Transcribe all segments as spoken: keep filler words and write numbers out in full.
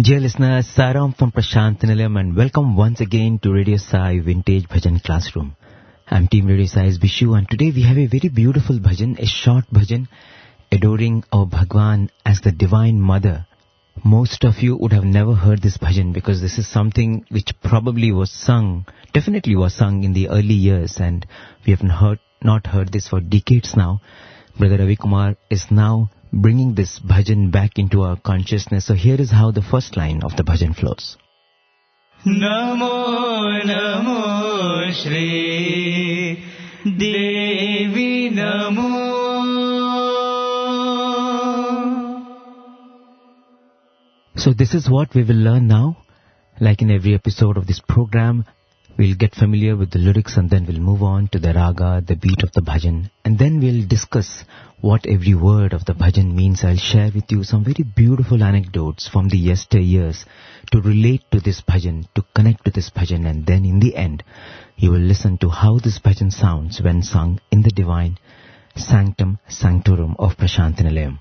Dear listeners, Saram from Prashant Nilayam and welcome once again to Radio Sai Vintage Bhajan Classroom. I'm Team Radio Sai's Bishu and today we have a very beautiful bhajan, a short bhajan adoring our Bhagwan as the Divine Mother. Most of you would have never heard this bhajan because this is something which probably was sung, definitely was sung in the early years, and we have heard, not heard this for decades now. Brother Ravi Kumar is now bringing this bhajan back into our consciousness. So here is how the first line of the bhajan flows. Namo Namo Shri Devi Namo. So this is what we will learn now. Like in every episode of this program, we'll get familiar with the lyrics and then we'll move on to the raga, the beat of the bhajan. And then we'll discuss what every word of the bhajan means. I'll share with you some very beautiful anecdotes from the yesteryears to relate to this bhajan, to connect to this bhajan. And then in the end, you will listen to how this bhajan sounds when sung in the divine sanctum sanctorum of Prashant Nilayam.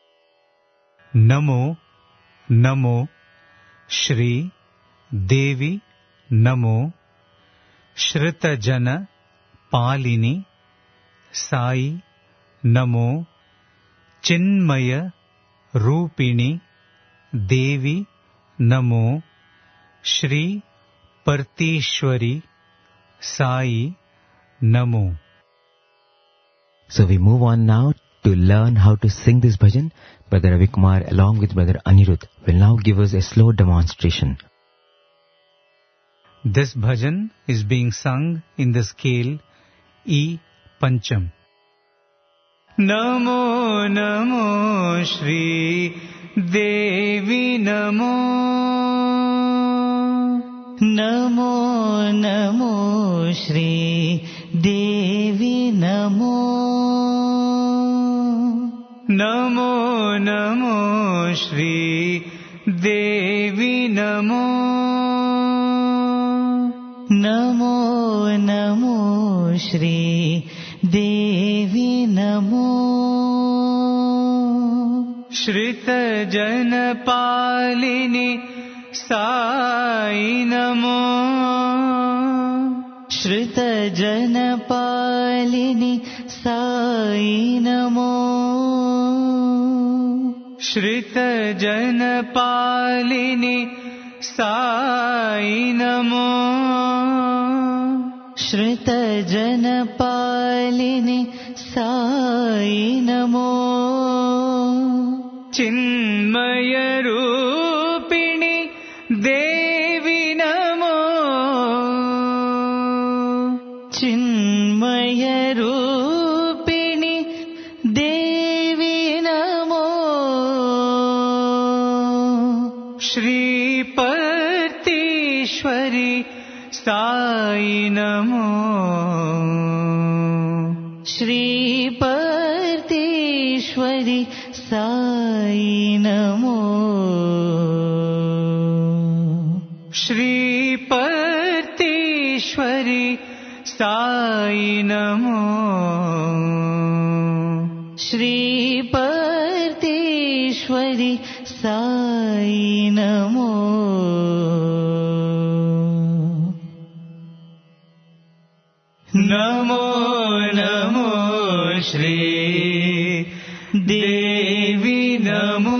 Namo Namo Shri Devi Namo Shrita Jana Palini Sai Namo Chinmaya Rupini Devi Namo Shri Partishwari Sai Namo. So we move on now to learn how to sing this bhajan. Brother Ravi Kumar along with Brother Anirudh will now give us a slow demonstration. This bhajan is being sung in the scale E Pancham. Namo Namo Shri Devi Namo. Namo Namo Shri Devi Namo. Namo Namo Shri Devi Namo. Namo Namo Shri Devi Namo. Shrita Jana Palini Sai Namo. Shrita Jana Palini Sai Namo. Shrita Jana Palini Sai Namo. Shrita Jana Palini Sai Namo. Chinmaya Rupini Devi Namo. Chinmaya Rupini Devi Namo. Shri Partishwari Sai Namo. Shri Partishwari Sai Namo. Shri Partishwari Sai Namo. Shri Partishwari Sai Namo. Namo Namo Shri Devi Namo.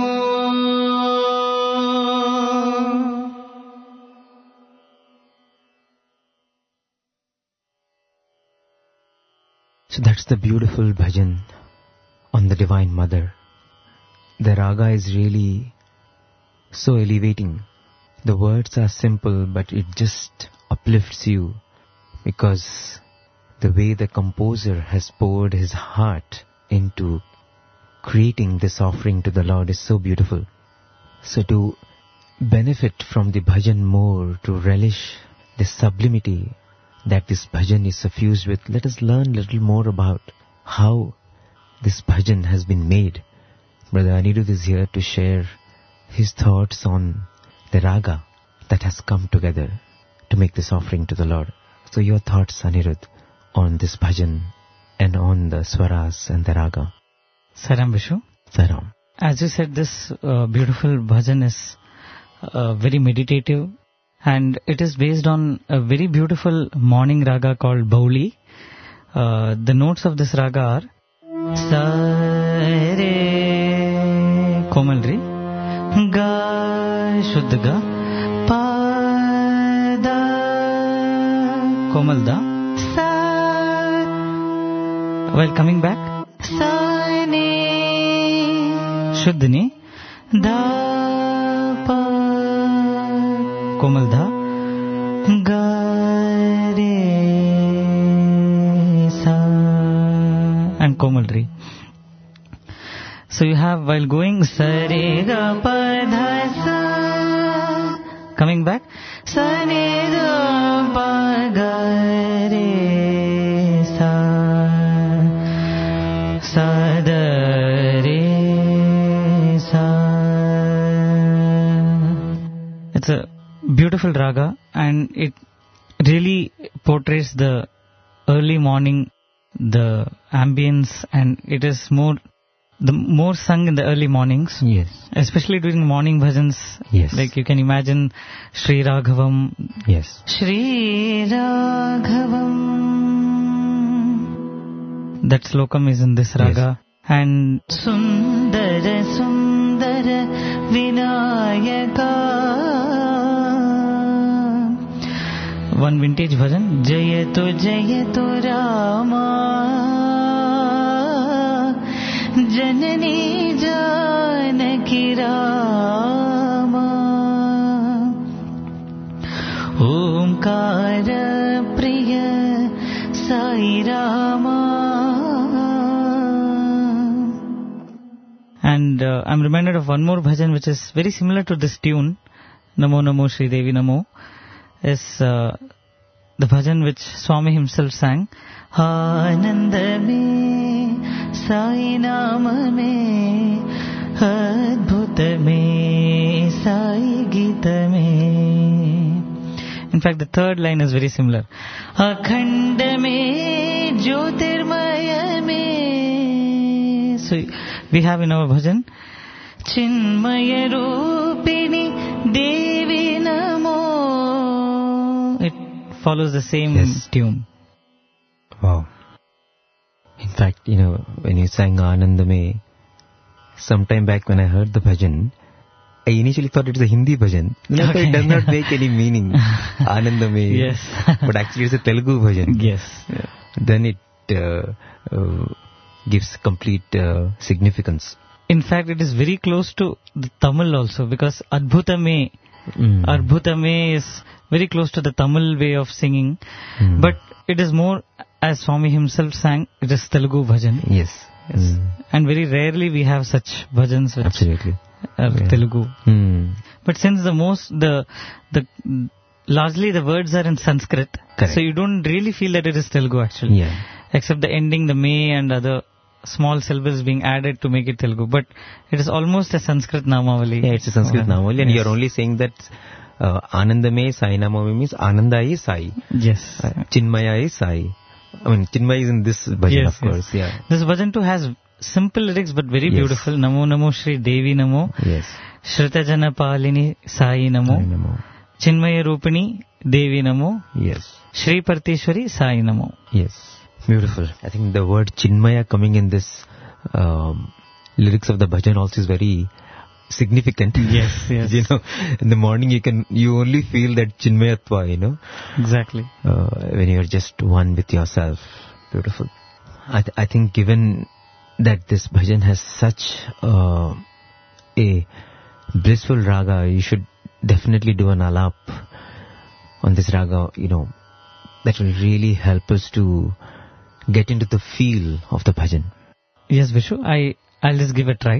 So that's the beautiful bhajan on the Divine Mother. The raga is really so elevating. The words are simple, but it just uplifts you because the way the composer has poured his heart into creating this offering to the Lord is so beautiful. So to benefit from the bhajan more, to relish the sublimity that this bhajan is suffused with, let us learn a little more about how this bhajan has been made. Brother Anirudh is here to share his thoughts on the raga that has come together to make this offering to the Lord. So your thoughts, Anirudh, on this bhajan and on the swaras and the raga. Saram Vishu. Saram. As you said, this uh, beautiful bhajan is uh, very meditative, and it is based on a very beautiful morning raga called Bauli. Uh, the notes of this raga are Sa Re Komalri, Ga Shuddha Ga, Pa Da Komal Da, Sa. While coming back, Sa Ne Shuddha Ni, Da Pa Komal Da, Ga Re Sa, and Komal Re. So you have, while going Sa Re Ga Pa Dha Sa, coming back Sa Ne Ga Pa Ga Re Sa, Sa Da Re Sa. It's a beautiful raga, and it really portrays the early morning, the ambience, and it is more the more sung in the early mornings. Yes. Especially during morning bhajans. Yes. Like you can imagine Sri Raghavam. Yes. Sri Raghavam. That slokam is in this raga. Yes. And Sundara Sundara Vinayaka. One vintage bhajan. Jayato Jayato Rama Janani Janaki Rama Omkara Priya Sai Rama. And uh, I'm reminded of one more bhajan which is very similar to this tune, Namo Namo Shri Devi Namo, is uh, the bhajan which Swami himself sang. Ananda me Sai Nama me Adbhuta me Sai Gita me. In fact, the third line is very similar. Akhanda me Jyotirmaya me. So we have in our bhajan Chinmaya Rupini Devi Namo. It follows the same yes. tune. Wow. In fact, you know, when you sang Anandame, sometime back when I heard the bhajan, I initially thought it was a Hindi bhajan. Then I thought it does not make any meaning. Anandame. Yes. But actually it's a Telugu bhajan. Yes. Yeah. Then it uh, uh, gives complete uh, significance. In fact, it is very close to the Tamil also, because Adbhutame, mm. Adbhutame is very close to the Tamil way of singing. Mm. But it is more, as Swami himself sang, it is Telugu bhajan. Yes. Yes. Mm. And very rarely we have such bhajans which Absolutely. are yeah. Telugu. Mm. But since the most, the, the, largely the words are in Sanskrit, Correct. So you don't really feel that it is Telugu actually. Yeah. Except the ending, the may and other small syllables being added to make it Telugu. But it is almost a Sanskrit Namavali. Yeah, it's a Sanskrit uh, Namavali, and yes. you're only saying that uh, Anandame Sai Namavali means Ananda is Sai. Yes. Uh, Chinmaya is Sai. I mean, Chinmaya is in this bhajan, yes, of course. Yes. Yeah. This bhajan too has simple lyrics but very yes. beautiful. Namo Namo Shri Devi Namo. Yes. Shrita Jana Palini Sai Namo. Sai Namo. Chinmaya Rupini Devi Namo. Yes. Shri Partishwari Sai Namo. Yes. Beautiful. I think the word Chinmaya coming in this um, lyrics of the bhajan also is very significant. Yes, yes. You know, in the morning you can, you only feel that Chinmayatva, you know. Exactly. Uh, when you're just one with yourself. Beautiful. I, th- I think given that this bhajan has such uh, a blissful raga, you should definitely do an alap on this raga, you know, that will really help us to get into the feel of the bhajan. Yes, Vishu, I, I'll just give a try.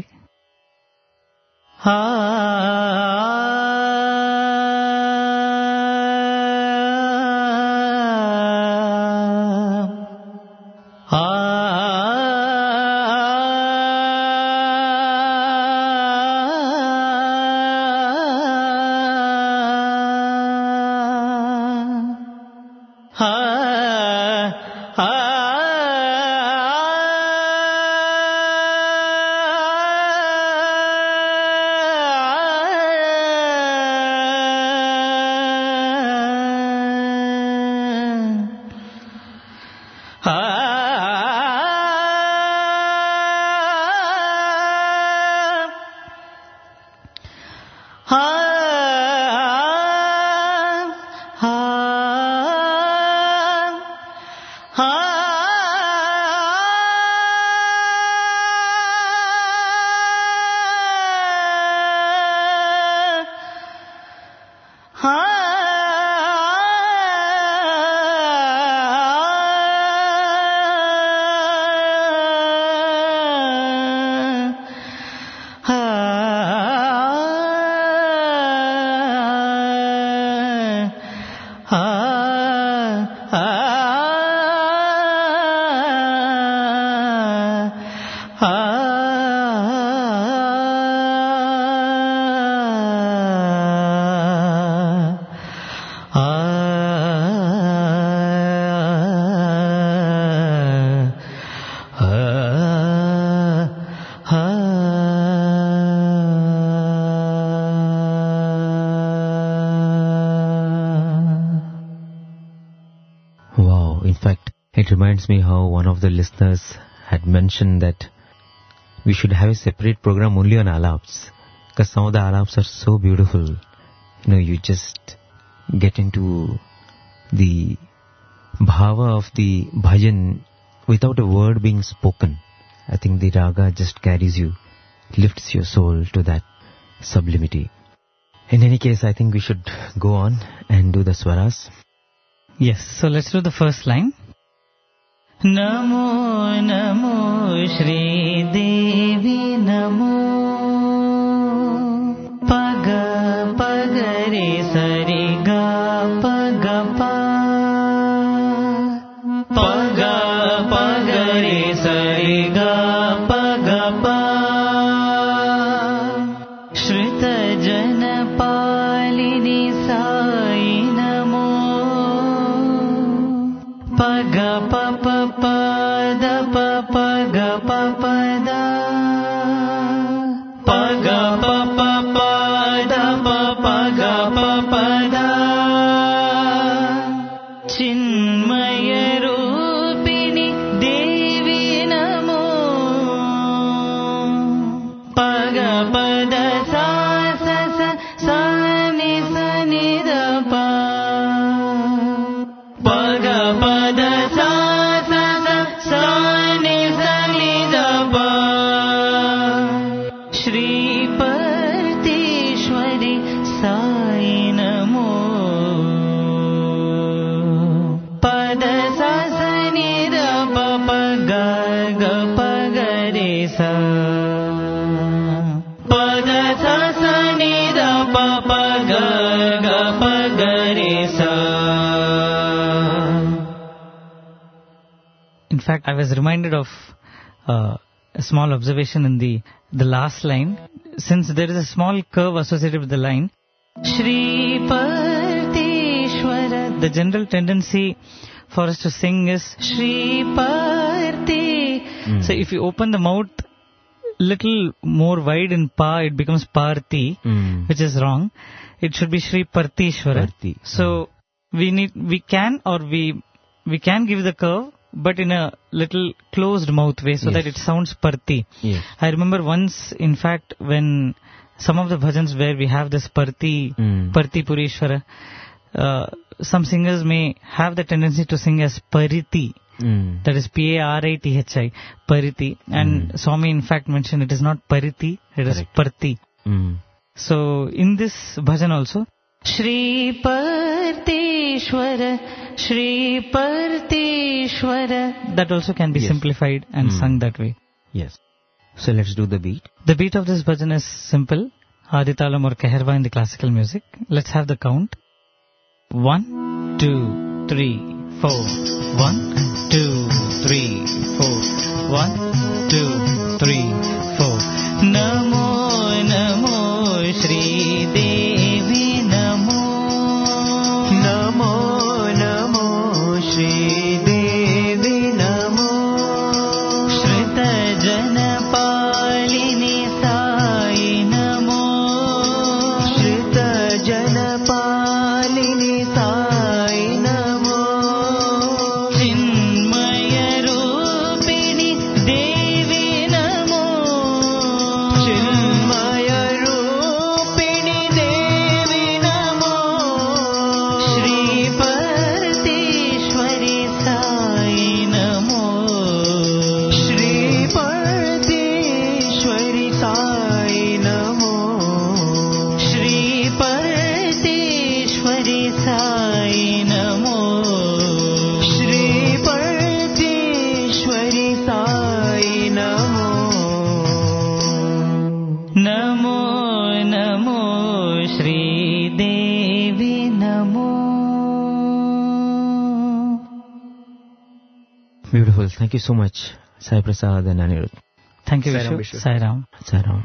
In fact, it reminds me how one of the listeners had mentioned that we should have a separate program only on alaps, because some of the alaps are so beautiful. You know, you just get into the bhava of the bhajan without a word being spoken. I think the raga just carries you, lifts your soul to that sublimity. In any case, I think we should go on and do the swaras. Yes, so let's do the first line. Namo Namo Shri Devi Namo Paga Paga Re Sari Ga Paga Pa Paga Paga Re Sari Ga Paga Pa Shrita Jana Palini Sai Namo Paga Pa Pa Pa Da Pa Pa Ga Pa Pa Da Paga Pa Pa Pa Da Pa Pa Ga Pa Pa Da Chinmaya Rupini Devi Namo Paga Pa Da Sa Sa Sa Sa Ni Sa Ni Da Pa Paga Pa Da Sa Sa Sa Sa Ni Sa Ni Da Pa Shri Partishwari Sai Namo Pada Sa Sa Ni Da Pa Pa Ga Ga Pa Ga Re Sa Pada Sa Sa Ni Da Pa Pa Ga Ga Pa Ga Re Sa. In fact, I was reminded of uh, a small observation in the the last line. Since there is a small curve associated with the line, Shri Partishwara, the general tendency for us to sing is Shri Parti. Mm. So if you open the mouth little more wide in Pa, it becomes Parti, Mm. which is wrong. It should be Shri Partishwara. Parti. So we need, we can or we we can give the curve, but in a little closed mouth way, so Yes. that it sounds Parti. Yes. I remember once, in fact, when some of the bhajans where we have this Parti, Mm. Parti Purishwara, uh, some singers may have the tendency to sing as Pariti. Mm. That is P A R I T H I, Pariti. And Mm. Swami in fact mentioned it is not Pariti, it is Correct. Parti. Mm. So in this bhajan also, Shri Partishwara, Shri Partishwara, that also can be Yes. simplified and Mm. sung that way. Yes. So let's do the beat. The beat of this bhajan is simple, Aditalam or Kaherva in the classical music. Let's have the count. One, two, three, four. One, two, three, four. One, two, three, four. Namo, Namo, Shri Devi Namo. Namo, Namo, Shri Devi Namo. Shrita Jana Palini Sai Namo. Shrita Jana Palini Sai Namo. Chinmaya Rupini Devi Namo. Chinmaya Rupini Devi Namo. Shri Partishwari Sai Namo. Shri Partishwari Sai Namo. Shri Partishwari Sai Namo. Shri Partishwari Sai Namo. Namo Namo Shri Devi Namo. Beautiful. Thank you so much, Sai Prasad and Anirudh. Thank you, Sai Ram, Vishu. Vishu. Sai Ram. Sai Ram.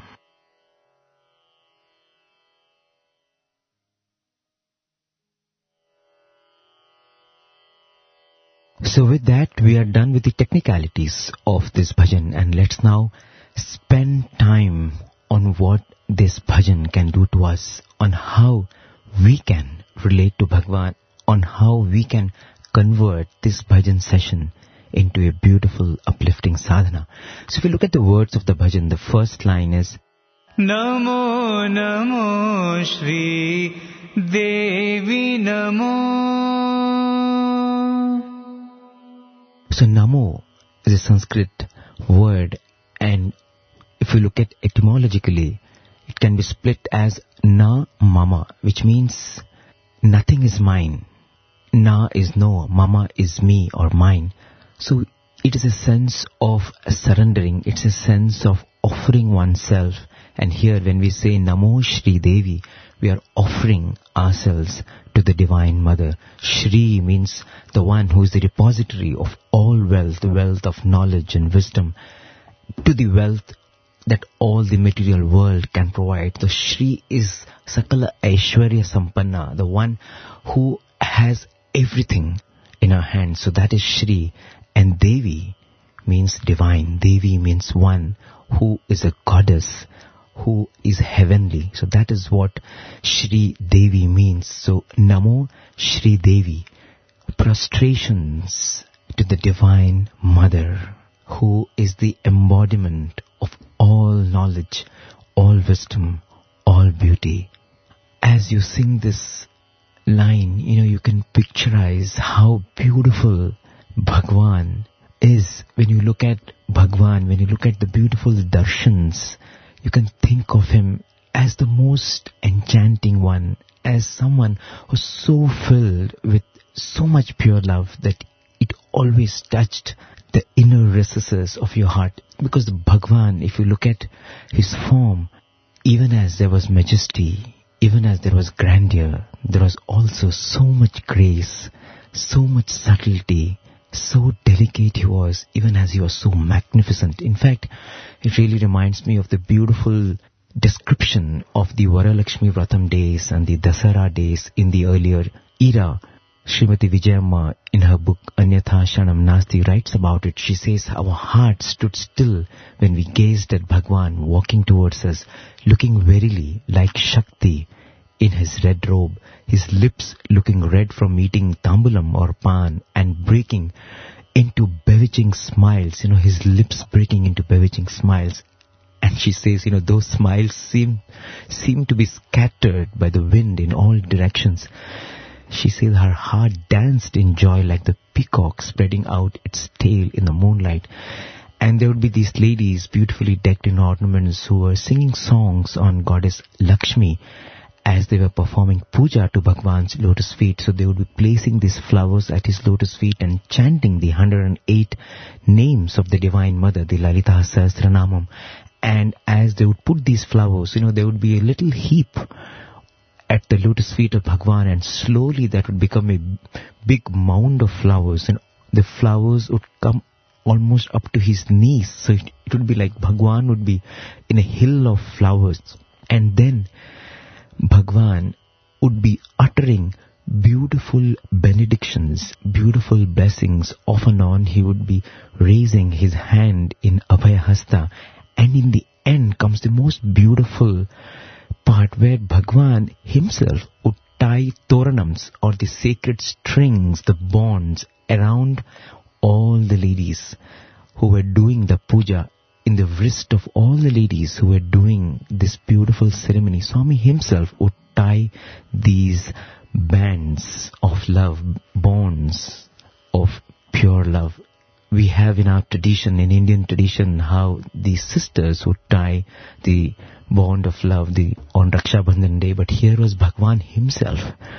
So with that, we are done with the technicalities of this bhajan, and let's now spend time on what this bhajan can do to us, on how we can relate to Bhagwan, on how we can convert this bhajan session into a beautiful, uplifting sadhana. So if you look at the words of the bhajan, the first line is Namo Namo Shri Devi Namo. So Namo is a Sanskrit word, and if you look at etymologically, it can be split as na mama, which means nothing is mine. Na is no, mama is me or mine. So it is a sense of surrendering, it's a sense of offering oneself. And here when we say Namo Shri Devi, we are offering ourselves to the Divine Mother. Shri means the one who is the repository of all wealth, the wealth of knowledge and wisdom, to the wealth that all the material world can provide. The Shri is Sakala Aishwarya Sampanna, the one who has everything in her hands. So that is Shri. And Devi means divine. Devi means one who is a goddess, who is heavenly. So that is what Shri Devi means. So Namo Shri Devi, prostrations to the Divine Mother, who is the embodiment of all knowledge, all wisdom, all beauty. As you sing this line, you know, you can picturize how beautiful Bhagwan is. When you look at Bhagwan, when you look at the beautiful darshans, you can think of him as the most enchanting one, as someone who's so filled with so much pure love that it always touched the inner recesses of your heart. Because the Bhagwan, if you look at his form, even as there was majesty, even as there was grandeur, there was also so much grace, so much subtlety, so delicate he was, even as he was so magnificent. In fact, it really reminds me of the beautiful description of the Varalakshmi Vratam days and the Dasara days in the earlier era. Srimati Vijayamma, in her book Anyatha Shanam Nasti, writes about it. She says, our heart stood still when we gazed at Bhagwan walking towards us, looking verily like Shakti in his red robe, his lips looking red from eating tambulam or pan, and breaking into bewitching smiles, you know, his lips breaking into bewitching smiles. And she says, you know, those smiles seem, seem to be scattered by the wind in all directions. She says her heart danced in joy like the peacock spreading out its tail in the moonlight. And there would be these ladies beautifully decked in ornaments who were singing songs on goddess Lakshmi as they were performing puja to Bhagwan's lotus feet. So they would be placing these flowers at his lotus feet and chanting the one hundred eight names of the Divine Mother, the Lalita Sahasranamam. And as they would put these flowers, you know, there would be a little heap at the lotus feet of Bhagwan, and slowly that would become a big mound of flowers, and the flowers would come almost up to his knees. So it, it would be like Bhagwan would be in a hill of flowers. And then Bhagwan would be uttering beautiful benedictions, beautiful blessings. Off and on he would be raising his hand in Abhayahasta. And in the end comes the most beautiful part, where Bhagwan himself would tie toranams, or the sacred strings, the bonds, around all the ladies who were doing the puja, in the wrist of all the ladies who were doing this beautiful ceremony. Swami himself would tie these bands of love, bonds of pure love. We have in our tradition, in Indian tradition, how the sisters would tie the bond of love the, on Raksha Bandhan day. But here was Bhagwan himself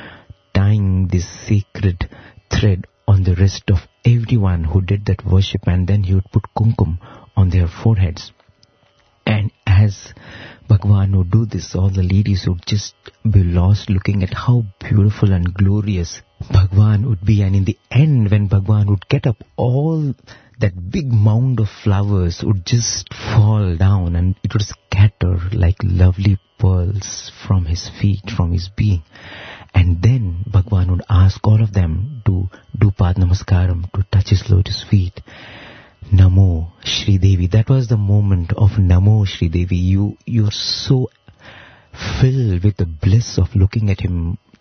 tying this sacred thread on the wrist of everyone who did that worship, and then he would put kumkum on their foreheads. And as Bhagwan would do this, all the ladies would just be lost looking at how beautiful and glorious Bhagwan would be. And in the end, when Bhagwan would get up, all that big mound of flowers would just fall down, and it would scatter like lovely pearls from his feet, from his being. And then Bhagwan would ask all of them to do Pad Namaskaram, to touch his lotus feet. Namo Shri Devi. That was the moment of Namo Shri Devi. You, you're so filled with the bliss of looking at him,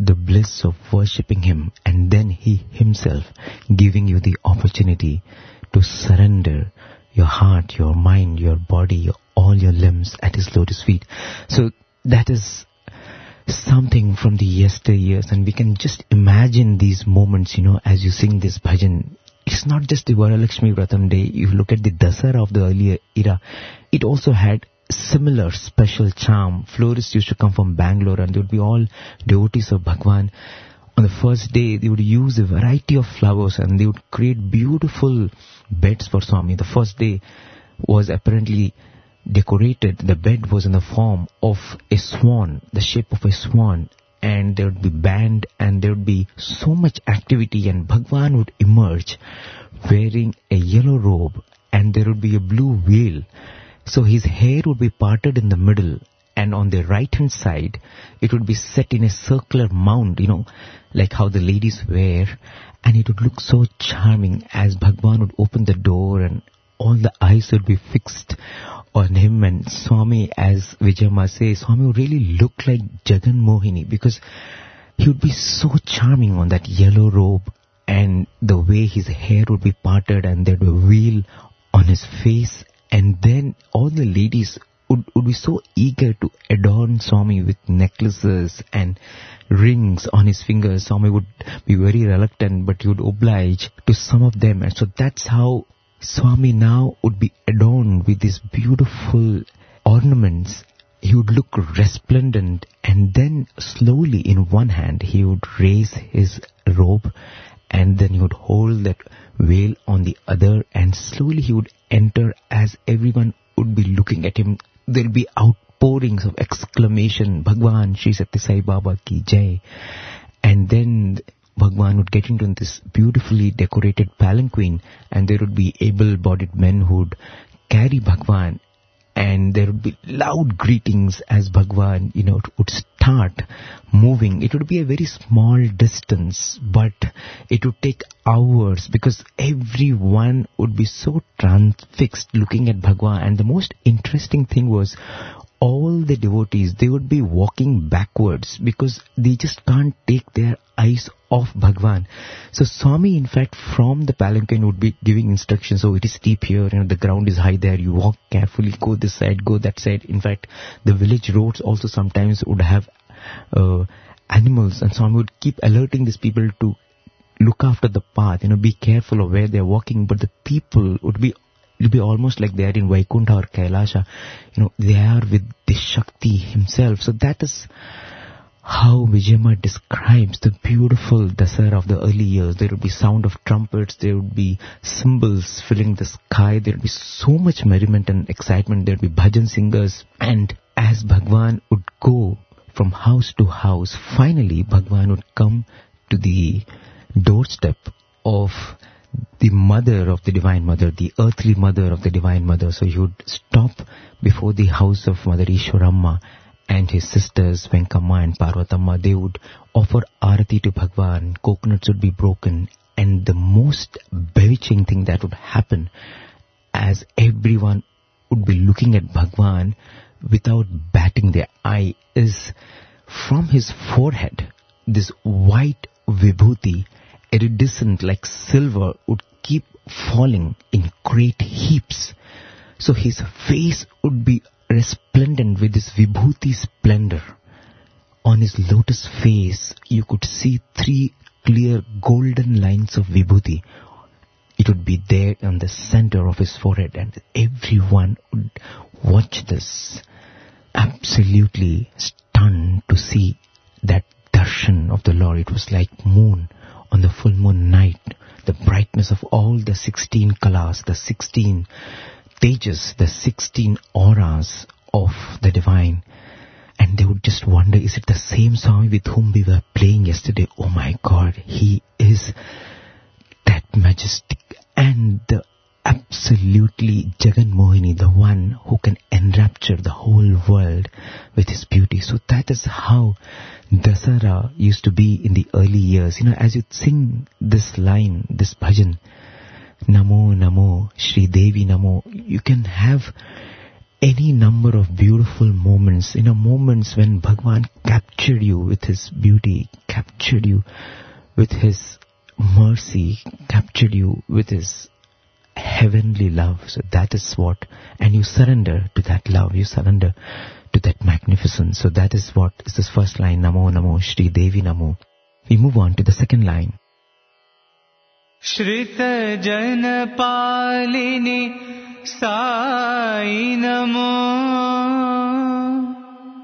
the bliss of worshipping him, and then he himself giving you the opportunity to surrender your heart, your mind, your body, your, all your limbs at his lotus feet. So that is something from the yesteryears, and we can just imagine these moments, you know, as you sing this bhajan. It's not just the Varalakshmi Vratam day. If you look at the Dasara of the earlier era, it also had similar special charm. Florists used to come from Bangalore, and they would be all devotees of Bhagwan. On the first day, they would use a variety of flowers, and they would create beautiful beds for Swami. The first day was apparently decorated. The bed was in the form of a swan, the shape of a swan, and there would be band, and there would be so much activity, and Bhagwan would emerge wearing a yellow robe, and there would be a blue veil. So his hair would be parted in the middle, and on the right hand side it would be set in a circular mound, you know, like how the ladies wear, and it would look so charming as Bhagwan would open the door, and all the eyes would be fixed on him. And Swami, as Vijayamma says, Swami would really look like Jagan Mohini, because he would be so charming on that yellow robe, and the way his hair would be parted, and there would be a veil on his face. And then all the ladies would, would be so eager to adorn Swami with necklaces and rings on his fingers. Swami would be very reluctant, but he would oblige to some of them. And so that's how Swami now would be adorned with these beautiful ornaments. He would look resplendent, and then slowly in one hand he would raise his robe, and then he would hold that veil on the other, and slowly he would enter as everyone would be looking at him. There will be outpourings of exclamation, Bhagwan Shri Satya Sai Baba Ki Jai. And then Bhagwan would get into this beautifully decorated palanquin, and there would be able-bodied men who would carry Bhagwan, and there would be loud greetings as Bhagwan, you know, would start moving. It would be a very small distance, but it would take hours, because everyone would be so transfixed looking at Bhagwan. And the most interesting thing was, all the devotees, they would be walking backwards, because they just can't take their eyes off Bhagwan. So Swami, in fact, from the palanquin would be giving instructions. So it is steep here, you know, the ground is high there, you walk carefully, go this side, go that side. In fact, the village roads also sometimes would have uh, animals, and Swami would keep alerting these people to look after the path, you know, be careful of where they're walking. But the people would be, it would be almost like they are in Vaikuntha or Kailasha, you know, they are with the Shakti himself. So that is how Vijayamma describes the beautiful Dasara of the early years. There would be sound of trumpets, there would be cymbals filling the sky, there would be so much merriment and excitement, there would be bhajan singers. And as Bhagwan would go from house to house, finally Bhagwan would come to the doorstep of the mother of the Divine Mother, the earthly mother of the Divine Mother. So he would stop before the house of Mother Ishwaramma, and his sisters Venkamma and Parvatamma. They would offer arati to Bhagwan, coconuts would be broken, and the most bewitching thing that would happen, as everyone would be looking at Bhagwan without batting their eye, is from his forehead, this white vibhuti, iridescent like silver, would keep falling in great heaps. So his face would be resplendent with this vibhuti splendor. On his lotus face, you could see three clear golden lines of vibhuti. It would be there on the center of his forehead, and everyone would watch this, absolutely stunned to see that darshan of the Lord. It was like moon on the full moon night, the brightness of all the sixteen kalas, the sixteen tejas, the sixteen auras of the divine. And they would just wonder, is it the same Swami with whom we were playing yesterday? Oh my God, he is that majestic and the absolutely Jagan Mohini, the one who can enrapture the whole world with his beauty. So that is how Dasara used to be in the early years. You know, as you sing this line, this bhajan, Namo Namo Shri Devi Namo, you can have any number of beautiful moments, you know, moments when Bhagwan captured you with his beauty, captured you with his mercy, captured you with his heavenly love. So that is what, and you surrender to that love, you surrender to that magnificence. So that is what is this first line, Namo Namo Shri Devi Namo. We move on to the second line. Shrita Jana Palini Sai Namo.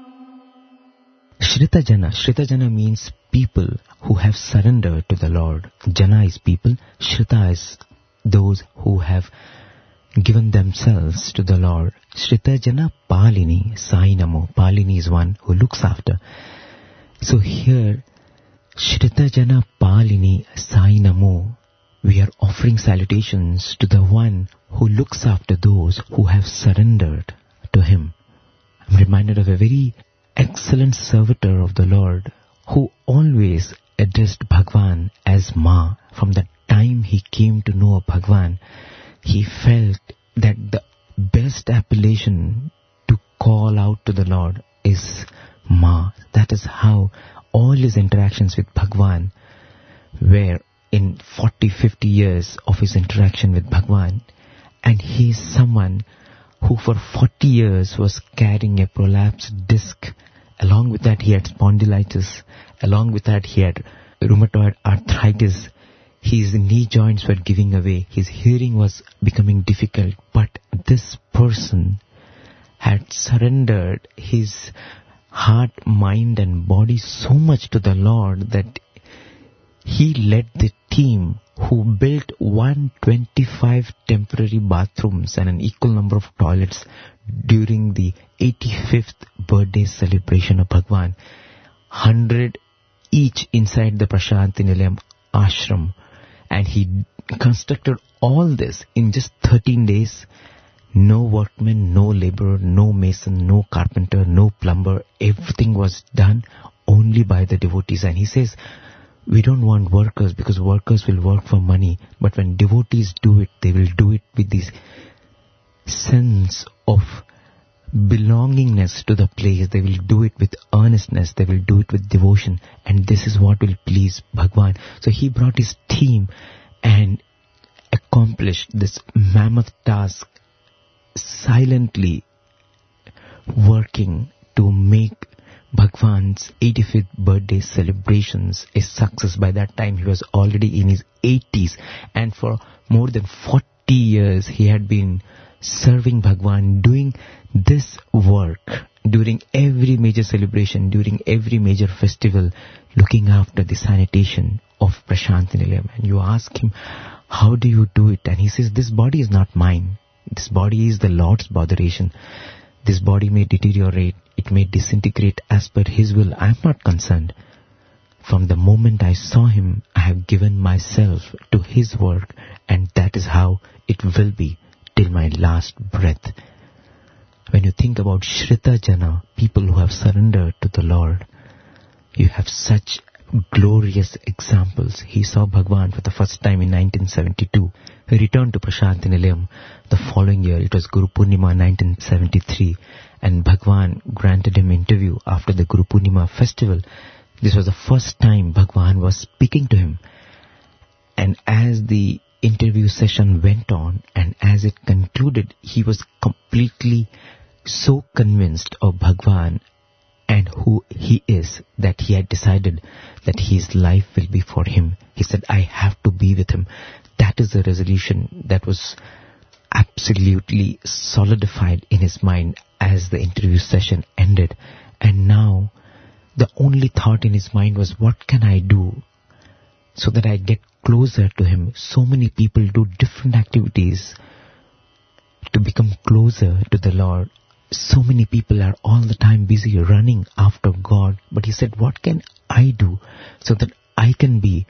Shrita Jana. Shrita Jana means people who have surrendered to the Lord. Jana is people. Shrita is those who have given themselves to the Lord. Shrita Jana Palini Sai Namo. Palini is one who looks after. So here, Shrita Jana Palini Sai Namo. We are offering salutations to the one who looks after those who have surrendered to him. I'm reminded of a very excellent servitor of the Lord who always addressed Bhagwan as Ma. From the time he came to know Bhagwan, he felt that the best appellation to call out to the Lord is Ma. That is how all his interactions with Bhagwan were in forty, fifty years of his interaction with Bhagwan. And he is someone who for forty years was carrying a prolapsed disc. Along with that he had spondylitis. Along with that he had rheumatoid arthritis. His knee joints were giving away. His hearing was becoming difficult. But this person had surrendered his heart, mind and body so much to the Lord that he led the team who built one hundred twenty-five temporary bathrooms and an equal number of toilets during the eighty-fifth birthday celebration of Bhagwan. one hundred each inside the Prashanti Nilayam ashram. And he constructed all this in just thirteen days. No workman, no laborer, no mason, no carpenter, no plumber. Everything was done only by the devotees. And he says, we don't want workers because workers will work for money. But when devotees do it, they will do it with this sense of belongingness to the place. They will do it with earnestness. They will do it with devotion. And this is what will please Bhagwan. So he brought his team and accomplished this mammoth task, silently working to make Bhagwan's eighty-fifth birthday celebrations a success. By that time he was already in his eighties, and for more than forty years he had been serving Bhagwan, doing this work during every major celebration, during every major festival, looking after the sanitation of Prashanti Nilayam. And you ask him, how do you do it? And he says, this body is not mine. This body is the Lord's botheration. This body may deteriorate, it may disintegrate as per his will. I am not concerned. From the moment I saw him, I have given myself to his work, and that is how it will be till my last breath. When you think about Shrita Jana, people who have surrendered to the Lord, you have such glorious examples. He saw Bhagwan for the first time in nineteen seventy-two. He returned to Prashanti Nilayam the following year. It was Guru Purnima nineteen seventy-three, and Bhagwan granted him interview after the Guru Purnima festival. This was the first time Bhagwan was speaking to him. And as the interview session went on and as it concluded, he was completely so convinced of Bhagwan and who he is that he had decided that his life will be for him. He said, I have to be with him. That is the resolution that was absolutely solidified in his mind as the interview session ended. And now the only thought in his mind was, what can I do so that I get closer to him? So many people do different activities to become closer to the Lord. So many people are all the time busy running after God. But he said, what can I do so that I can be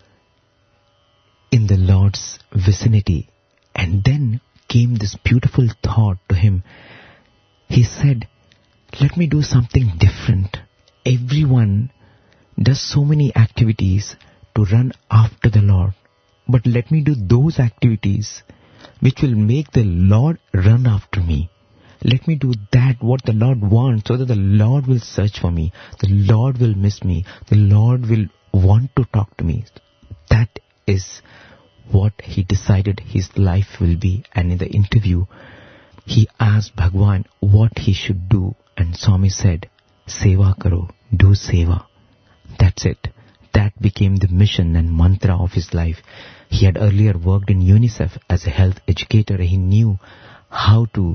in the Lord's vicinity? And then came this beautiful thought to him. He said, let me do something different. Everyone does so many activities to run after the Lord. But let me do those activities which will make the Lord run after me. Let me do that, what the Lord wants, so that the Lord will search for me. The Lord will miss me. The Lord will want to talk to me. That is what he decided his life will be. And in the interview, he asked Bhagwan what he should do. And Swami said, Seva karo, do seva. That's it. That became the mission and mantra of his life. He had earlier worked in UNICEF as a health educator. He knew how to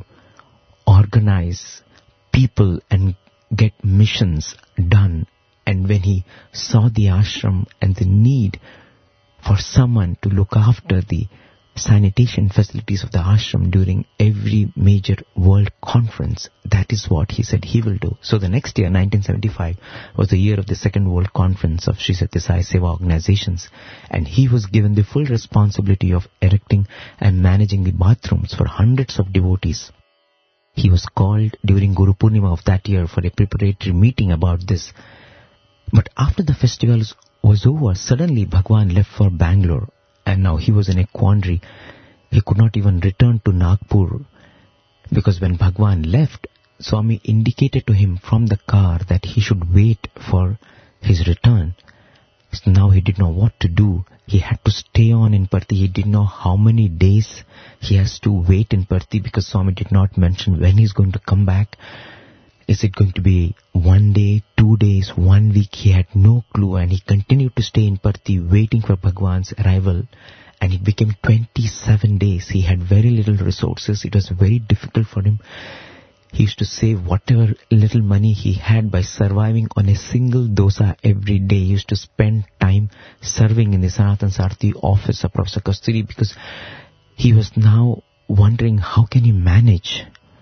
organize people and get missions done. And when he saw the ashram and the need for someone to look after the sanitation facilities of the ashram during every major world conference, that is what he said he will do. So the next year, nineteen seventy-five, was the year of the second world conference of Sri Sathya Sai Seva organizations, and he was given the full responsibility of erecting and managing the bathrooms for hundreds of devotees. He was called during Guru Purnima of that year for a preparatory meeting about this. But after the festival was over, suddenly Bhagwan left for Bangalore. And now he was in a quandary. He could not even return to Nagpur. Because when Bhagwan left, Swami indicated to him from the car that he should wait for his return. So now he didn't know what to do. He had to stay on in Parthi. He didn't know how many days he has to wait in Parthi, because Swami did not mention when he's going to come back. Is it going to be one day, two days, one week? He had no clue, and he continued to stay in Parthi waiting for Bhagwan's arrival. And it became twenty-seven days. He had very little resources. It was very difficult for him. He used to save whatever little money he had by surviving on a single dosa every day. He used to spend time serving in the Sanatan Sarthi office of Professor Kasturi, because he was now wondering how can he manage.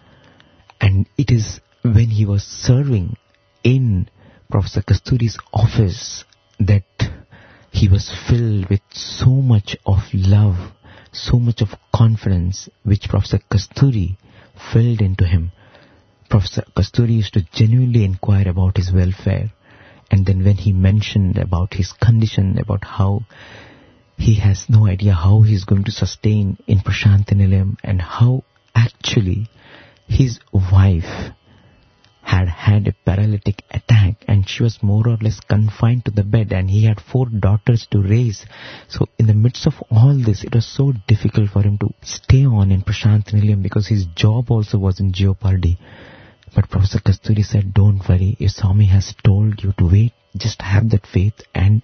And it is when he was serving in Professor Kasturi's office that he was filled with so much of love, so much of confidence, which Professor Kasturi filled into him. Professor Kasturi used to genuinely inquire about his welfare. And then when he mentioned about his condition, about how he has no idea how he's going to sustain in Prasanthi Nilayam, and how actually his wife had had a paralytic attack and she was more or less confined to the bed, and he had four daughters to raise. So in the midst of all this, it was so difficult for him to stay on in Prasanthi Nilayam, because his job also was in Jeopardy. But Professor Kasturi said, don't worry, if Swami has told you to wait, just have that faith and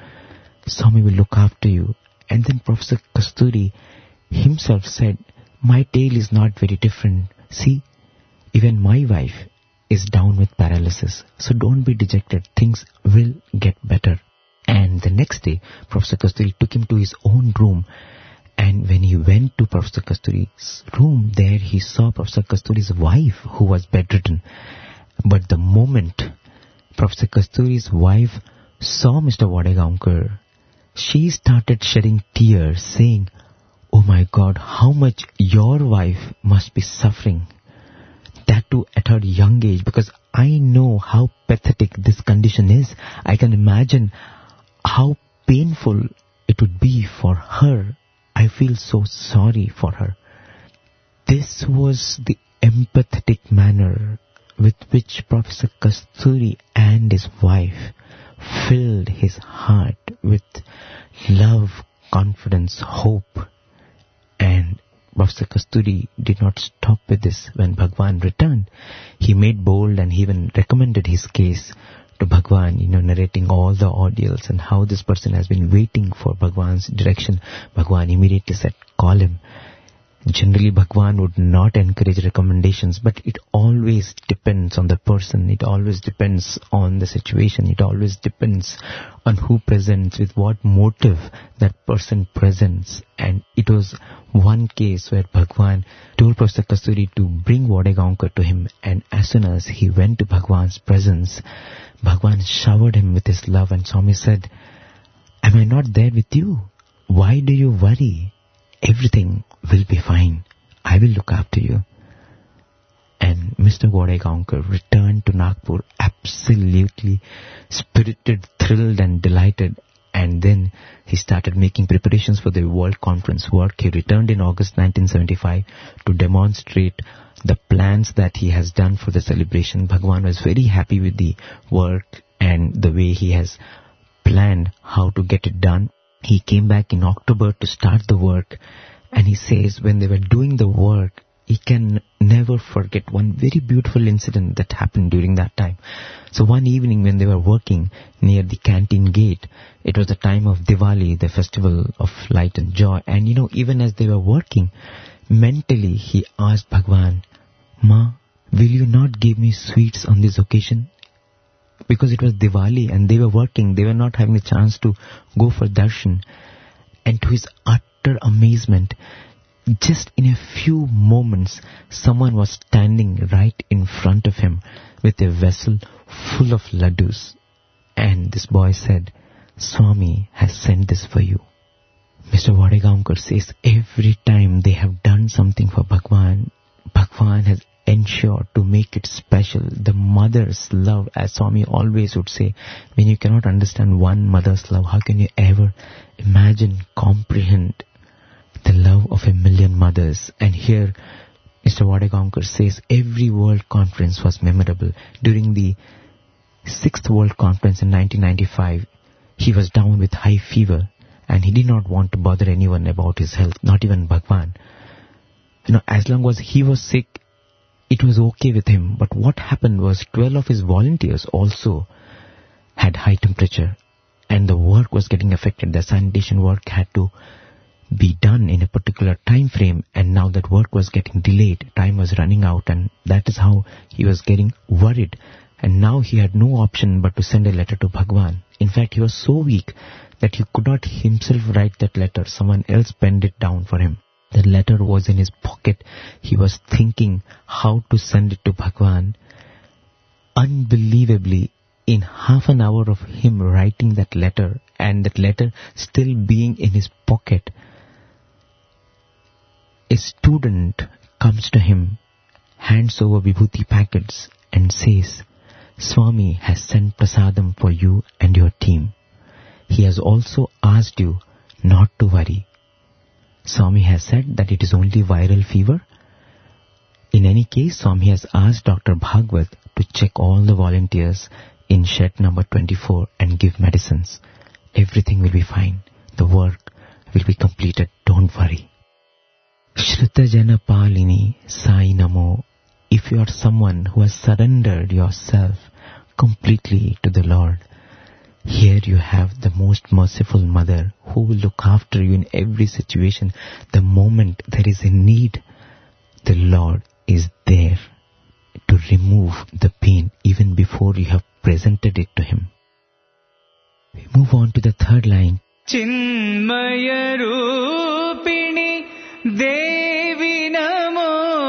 Swami will look after you. And then Professor Kasturi himself said, my tale is not very different. See, even my wife is down with paralysis. So don't be dejected. Things will get better. And the next day, Professor Kasturi took him to his own room. And when he went to Professor Kasturi's room, there he saw Professor Kasturi's wife, who was bedridden. But the moment Professor Kasturi's wife saw Mister Wadegaonkar, she started shedding tears, saying, oh my God, how much your wife must be suffering. That too at her young age, because I know how pathetic this condition is. I can imagine how painful it would be for her. I feel so sorry for her. This was the empathetic manner with which Professor Kasturi and his wife filled his heart with love, confidence, hope. And Professor Kasturi did not stop with this. When Bhagwan returned, he made bold and he even recommended his case to Bhagwan, you know, narrating all the ordeals and how this person has been waiting for Bhagwan's direction. Bhagwan immediately said, call him. Generally, Bhagwan would not encourage recommendations, but it always depends on the person. It always depends on the situation. It always depends on who presents, with what motive that person presents. And it was one case where Bhagwan told Professor Kasturi to bring Wadegaonkar to him. And as soon as he went to Bhagwan's presence, Bhagwan showered him with his love, and Swami said, am I not there with you? Why do you worry? Everything will be fine. I will look after you. And Mister Wadegaonkar returned to Nagpur absolutely spirited, thrilled and delighted. And then he started making preparations for the World Conference work. He returned in August nineteen seventy-five to demonstrate the plans that he has done for the celebration. Bhagwan was very happy with the work and the way he has planned how to get it done. He came back in October to start the work, and he says when they were doing the work, he can never forget one very beautiful incident that happened during that time. So one evening when they were working near the canteen gate, it was the time of Diwali, the festival of light and joy. And you know, even as they were working, mentally he asked Bhagwan, "Ma, will you not give me sweets on this occasion?" Because it was Diwali and they were working, they were not having a chance to go for darshan. And to his utter amazement, just in a few moments, someone was standing right in front of him with a vessel full of laddus. And this boy said, "Swami has sent this for you." Mister Wadegaonkar says every time they have done something for Bhagwan, Bhagwan has ensured to make it special. The mother's love, as Swami always would say, when you cannot understand one mother's love, how can you ever imagine, comprehend the love of a million mothers? And here Mister Wadegaonkar says every World Conference was memorable. During the sixth World Conference in nineteen ninety-five, he was down with high fever and he did not want to bother anyone about his health, not even Bhagwan. You know, as long as he was sick, it was okay with him. But what happened was twelve of his volunteers also had high temperature and the work was getting affected. The sanitation work had to be done in a particular time frame, and now that work was getting delayed. Time was running out, and that is how he was getting worried. And now he had no option but to send a letter to Bhagwan. In fact, he was so weak that he could not himself write that letter. Someone else penned it down for him. The letter was in his pocket. He was thinking how to send it to Bhagwan. Unbelievably, in half an hour of him writing that letter and that letter still being in his pocket, a student comes to him, hands over vibhuti packets and says, "Swami has sent prasadam for you and your team. He has also asked you not to worry. Swami has said that it is only viral fever. In any case, Swami has asked Doctor Bhagwat to check all the volunteers in shed number twenty-four and give medicines. Everything will be fine. The work will be completed. Don't worry." Shruta Jana Palini Sai Namo. If you are someone who has surrendered yourself completely to the Lord, here you have the most merciful mother who will look after you in every situation. The moment there is a need, the Lord is there to remove the pain even before you have presented it to Him. We move on to the third line. Chinmaya Rupini Devi Namo.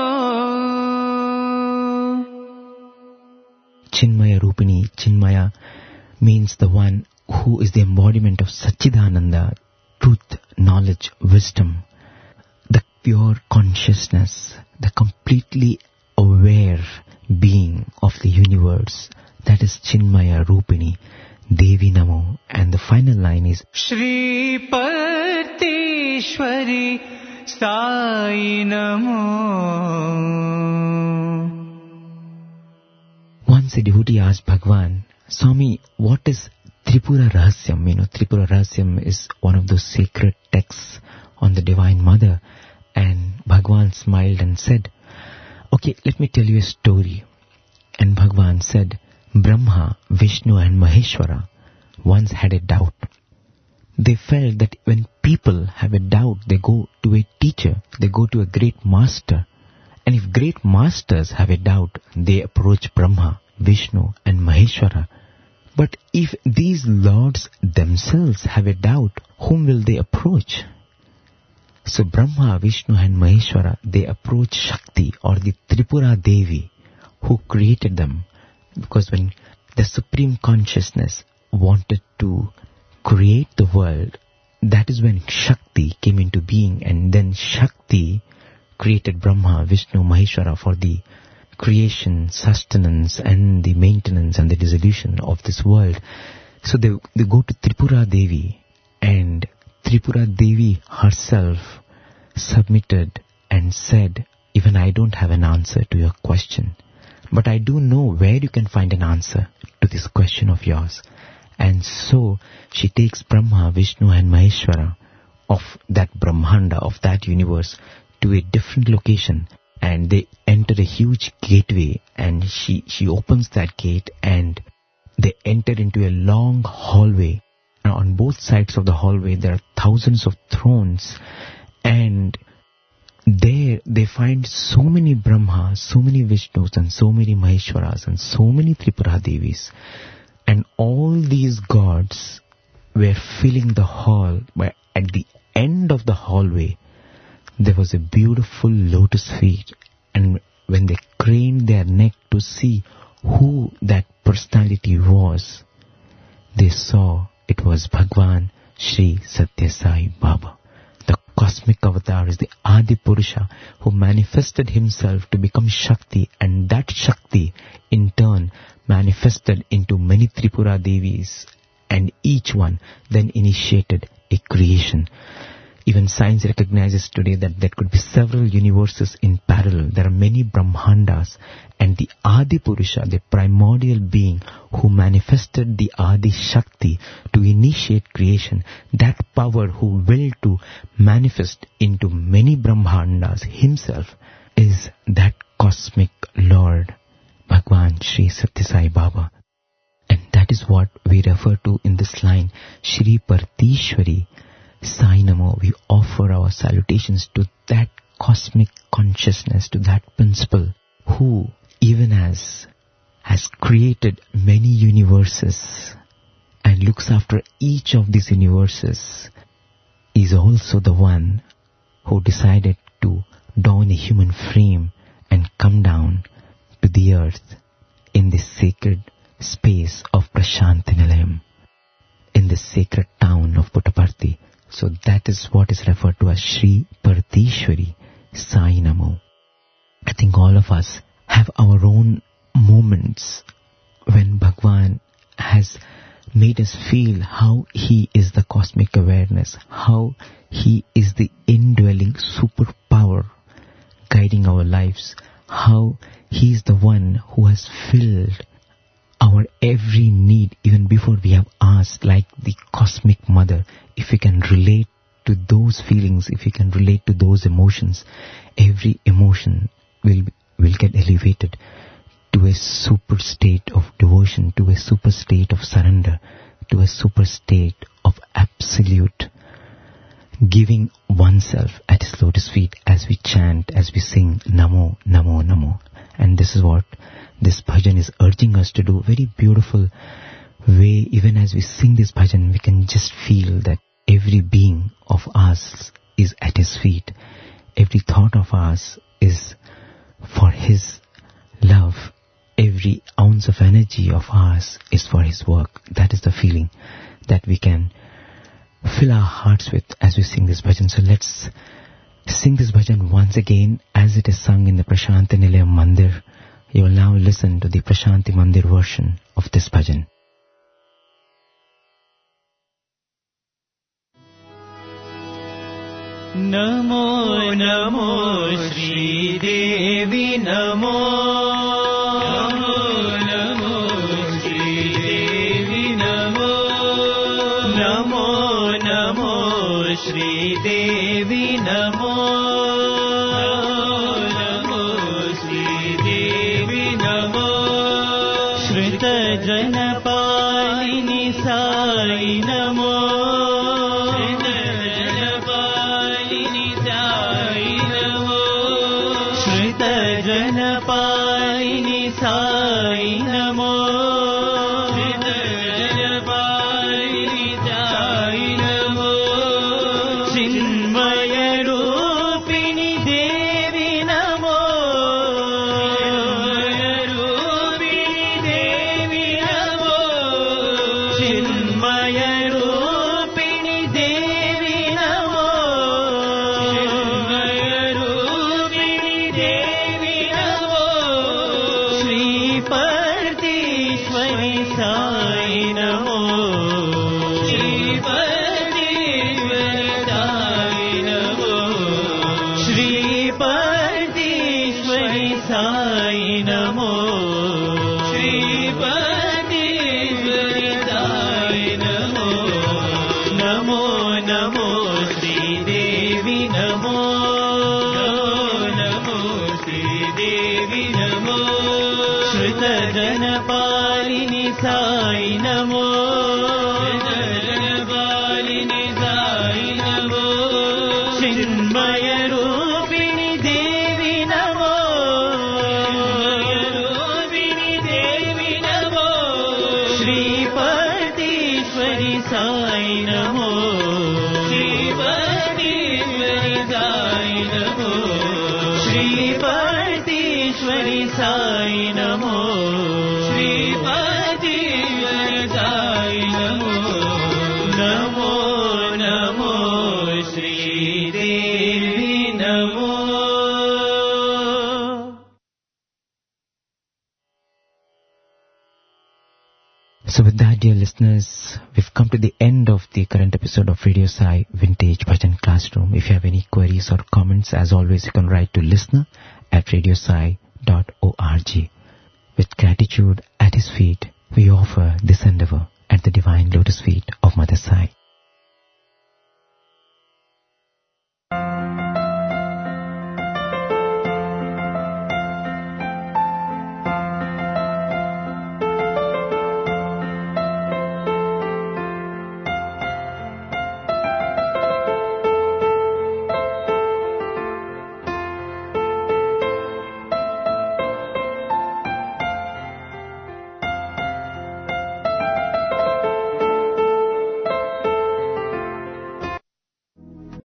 Chinmaya Rupini. Chinmaya means the one who is the embodiment of Satchidananda, truth, knowledge, wisdom, the pure consciousness, the completely aware being of the universe. That is Chinmaya Rupini Devi Namo. And the final line is Shri Partishwari Sai Namo. Once a devotee asked Bhagwan, "Swami, what is Tripura Rahasyam?" You know, Tripura Rahasyam is one of those sacred texts on the Divine Mother. And Bhagwan smiled and said, "Okay, let me tell you a story." And Bhagwan said, Brahma, Vishnu and Maheshwara once had a doubt. They felt that when people have a doubt, they go to a teacher, they go to a great master. And if great masters have a doubt, they approach Brahma, Vishnu and Maheshwara. But if these lords themselves have a doubt, whom will they approach? So Brahma, Vishnu and Maheshwara, they approach Shakti or the Tripura Devi who created them. Because when the Supreme Consciousness wanted to create the world, that is when Shakti came into being, and then Shakti created Brahma, Vishnu, Maheshwara for the creation, sustenance and the maintenance and the dissolution of this world. So they, they go to Tripura Devi, and Tripura Devi herself submitted and said, even I don't have an answer to your question, but I do know where you can find an answer to this question of yours. And so she takes Brahma, Vishnu and Maheshwara of that Brahmanda, of that universe, to a different location, and they enter a huge gateway, and she, she opens that gate, and they enter into a long hallway. And on both sides of the hallway there are thousands of thrones, and there they find so many Brahmas, so many Vishnus and so many Maheshwaras and so many Tripura Devis. And all these gods were filling the hall, but at the end of the hallway there was a beautiful lotus feet, and when they craned their neck to see who that personality was, they saw it was Bhagwan Sri Satya Sai Baba. The cosmic avatar is the Adi Purusha who manifested himself to become Shakti, and that Shakti in turn manifested into many Tripura Devis, and each one then initiated a creation. Even science recognizes today that there could be several universes in parallel. There are many Brahmandas, and the Adi Purusha, the primordial being who manifested the Adi Shakti to initiate creation, that power who willed to manifest into many Brahmandas himself, is that cosmic Lord, Bhagwan Sri Satya Sai Baba. And that is what we refer to in this line, Shri Partishwari Sai Namo. We offer our salutations to that cosmic consciousness, to that principle who, even as has created many universes and looks after each of these universes, is also the one who decided to don a human frame and come down to the earth in this sacred space of Prashanti Nilayam, in the sacred town of Puttaparthi. So that is what is referred to as Shri Partishwari Sai Namo. I think all of us have our own moments when Bhagwan has made us feel how he is the cosmic awareness, how he is the indwelling superpower guiding our lives, how he is the one who has filled our every need even before we have asked, like the cosmic mother. If we can relate to those feelings, if we can relate to those emotions, every emotion will will get elevated to a super state of devotion, to a super state of surrender, to a super state of absolute giving oneself at his lotus feet, as we chant, as we sing Namo, Namo, Namo. And this is what this bhajan is urging us to do. Very beautiful way. Even as we sing this bhajan, we can just feel that every being of us is at his feet. Every thought of us is for his love. Every ounce of energy of ours is for his work. That is the feeling that we can fill our hearts with as we sing this bhajan. So let's sing this bhajan once again as it is sung in the Prashanti Nilayam Mandir. You will now listen to the Prashanti Mandir version of this bhajan. Namo Namo Shri Devi Namo. Namo Namo Shri Devi Namo. Namo Namo Shri Devi Namo. Namo Shri Devi Namo. Shrita Jana Palini Sai Namo. Parti श्रीपतीश्वरि Sai NaMo श्रीपतीश्वरि Sai Namo Namo Namo Sridevi Namo Namo Sridevi NaMo श्रुतजनपालिनि Sai NaMo श्रुतजनपालिनि Sai NaMo चिन्मयरूपिणि Devi NaMo चिन्मयरूपिणि Devi NaMo श्रीपतीश्वरि Sai NaMo श्रीपतीश्वरि Sai NaMo श्रीपतीश्वरि Sai NaMo श्रीपतीश्वरि Sai Namo Namo Namo Sridevi NaMo. So with that, dear listeners, we've come to the end of the current episode of Radio Sai Vintage Bhajan Classroom. If you have any queries or comments, as always, you can write to listener at radiosai dot org. With gratitude at his feet, we offer this endeavor at the divine lotus feet of Mother Sai.